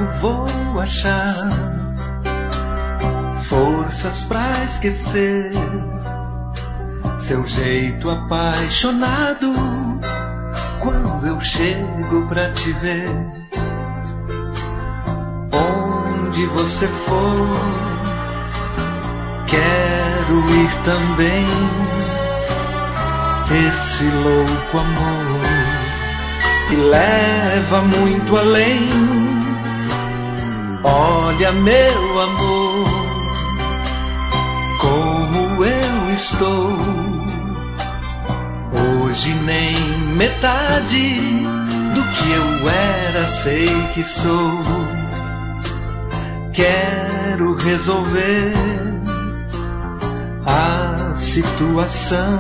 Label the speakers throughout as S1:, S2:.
S1: vou achar forças pra esquecer seu jeito apaixonado quando eu chego pra te ver? Onde você for, quero ir também. Esse louco amor que leva muito além. Olha, meu amor, como eu estou. Hoje nem metade do que eu era sei que sou. Quero resolver a situação.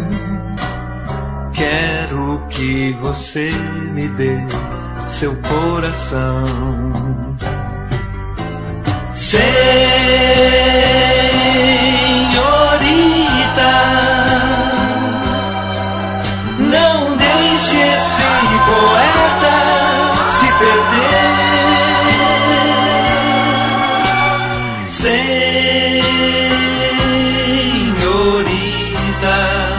S1: Quero que você me dê seu coração. Senhorita, não deixe esse poeta se perder. Senhorita,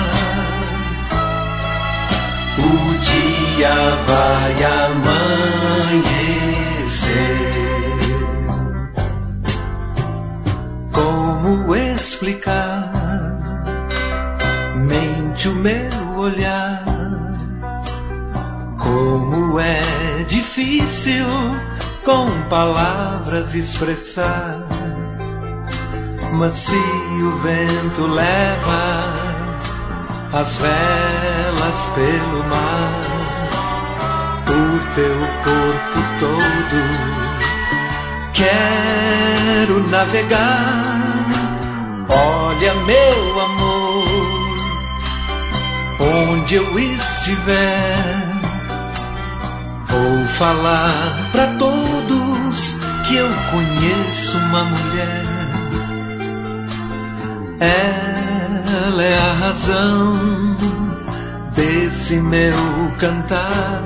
S1: o dia vai amanhecer. Como explicar? Mente o meu olhar. Como é difícil com palavras expressar. Mas se o vento leva as velas pelo mar, por teu corpo todo quero navegar. Olha, meu amor, onde eu estiver, vou falar pra todos que eu conheço uma mulher. Ela é a razão desse meu cantar.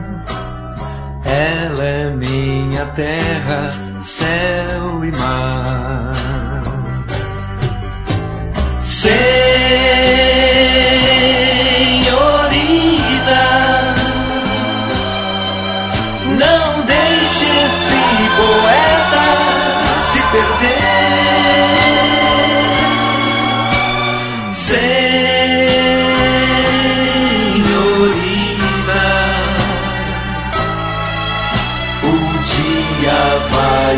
S1: Ela é minha terra, céu e mar. Senhorita, não deixe esse poeta se perder. Senhorita, o dia vai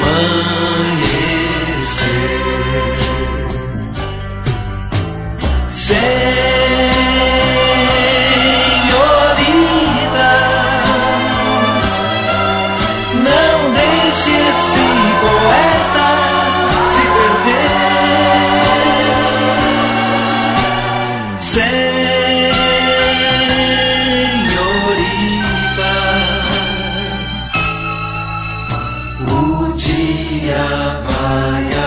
S1: amanhecer. Senhorita, não deixe esse poeta se perder. Senhorita, o dia vai